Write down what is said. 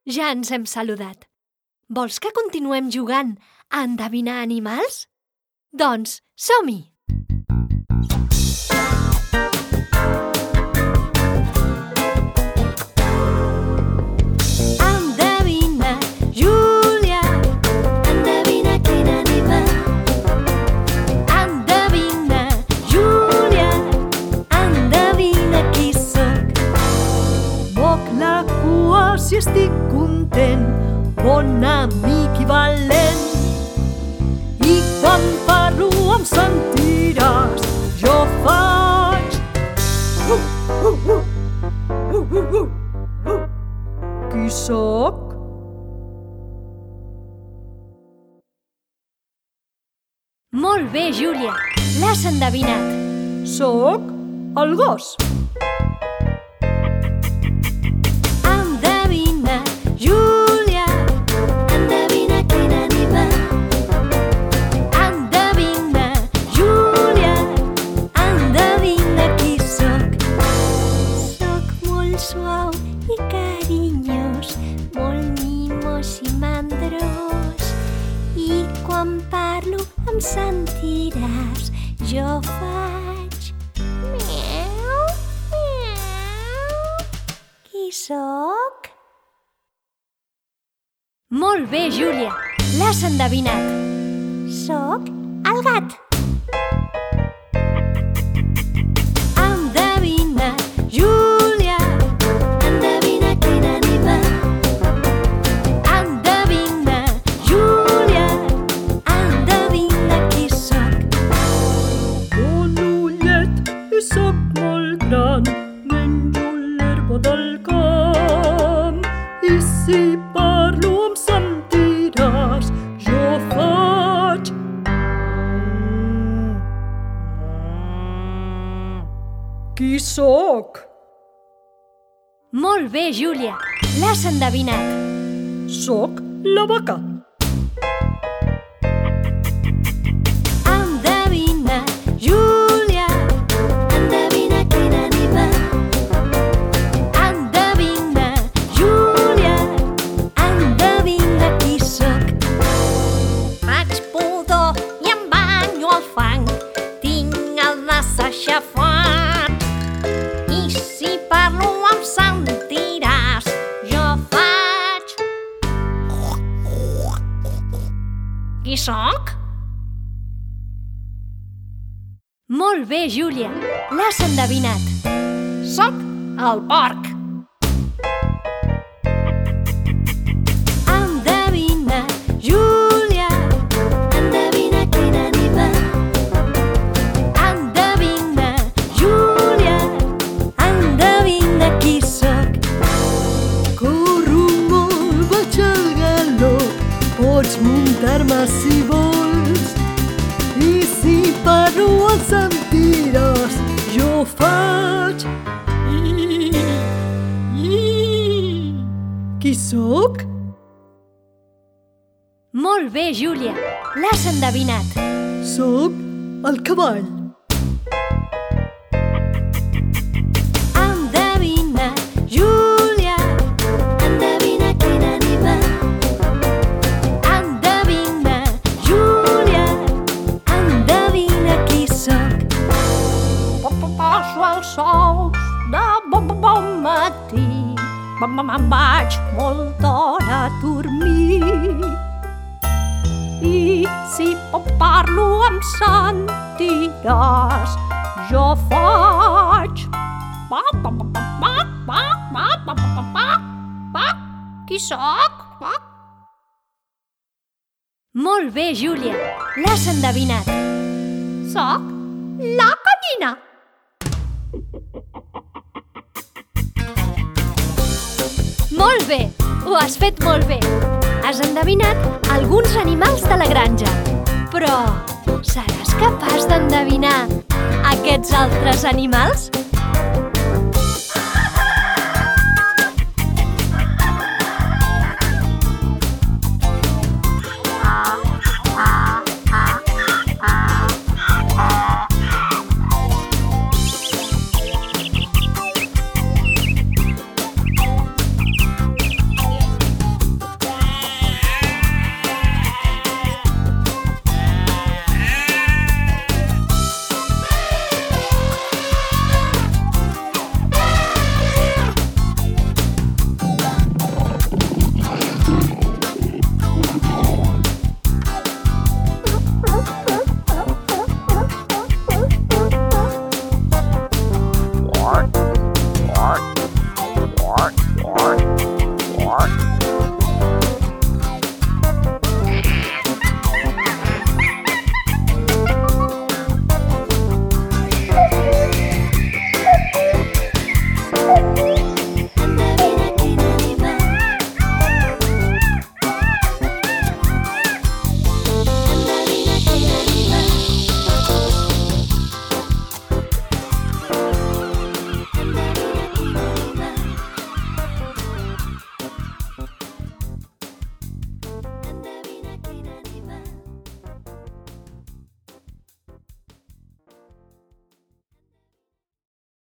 Ja ens hem saludat. Vols que continuem jugant a endevinar animals? Doncs som-hi! Endevina, Júlia, endevina quin animal. Endevina, Júlia, endevina qui sóc. Moc la cua si estic content, bon amic i valent. I quan parlo em sentiràs, jo faig Qui sóc? Molt bé, Júlia, l'has endevinat. Sóc el gos. Endevina, Júlia, endevina quin animal. Endevina, Júlia, endevina qui sóc. Sóc molt suau i carinyós, molt mimós i mandrós. I quan parlo em sentiràs, jo faig miau, miau. Qui sóc? Molt bé, Júlia, l'has endevinat. Sóc el gat. Endevina, Júlia, endevina quin animal. Endevina, Júlia, endevina qui sóc. Un ullet i sóc molt gran, menjo l'herba del camp. I si parlo em sentiràs, jo faig Qui sóc? Molt bé, Júlia, l'has endevinat. Sóc la vaca. Endevina, Júlia, endevina quin animal. Endevina, Júlia, endevina qui sóc. Faig pudor i em banyo al fang, tinc el nas aixafat. I si parlo em sentiràs, jo faig... Qui sóc? Molt bé, Júlia, l'has endevinat. Sóc el porc. Endevina, Júlia, endevina quin animal. Endevina, Júlia, endevina qui sóc. Corro molt, vaig al galop, pots muntar-me si vols. I si parlo em sentiràs, jo faig Qui sóc? Molt bé, Júlia, l'has endevinat. Sóc el cavall. Endevina, Júlia, endevina quin animal. Endevina, Júlia, endevina qui sóc. Poso els ous de bon matí, me'n vaig molt d'hora a dormir. I si parlo em sentiràs, jo faig Qui sóc? Molt bé, Júlia, l'has endevinat. Sóc la gallina. Molt bé, ho has fet molt bé. Has endevinat alguns animals de la granja. Però seràs capaç d'endevinar aquests altres animals? Mark.